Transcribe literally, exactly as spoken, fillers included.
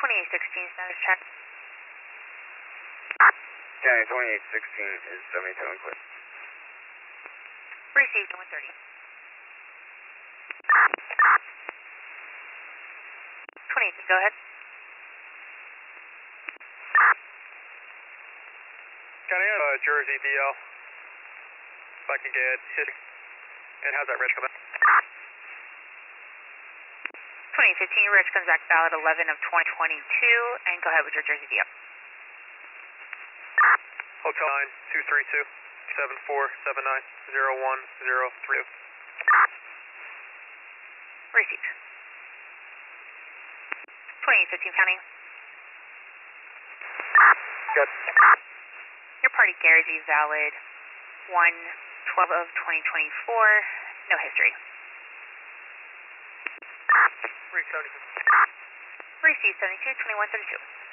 twenty-eight sixteen status check. County twenty-eight sixteen is seventy-two and clear. Received one thirty. twenty-eight, go ahead. County, uh, Jersey D L. If I can get hit. And how's that reg come in? twenty-eight fifteen, reg comes back valid eleven of twenty twenty-two, and go ahead with your Jersey D L. Hotel nine two three two seven four seven nine zero one zero three. Received. twenty-eight fifteen county. Good. Your party Gary Z valid one twelve of twenty twenty-four, no history. Reach seventy-two. Receive seventy-two twenty-one thirty-two.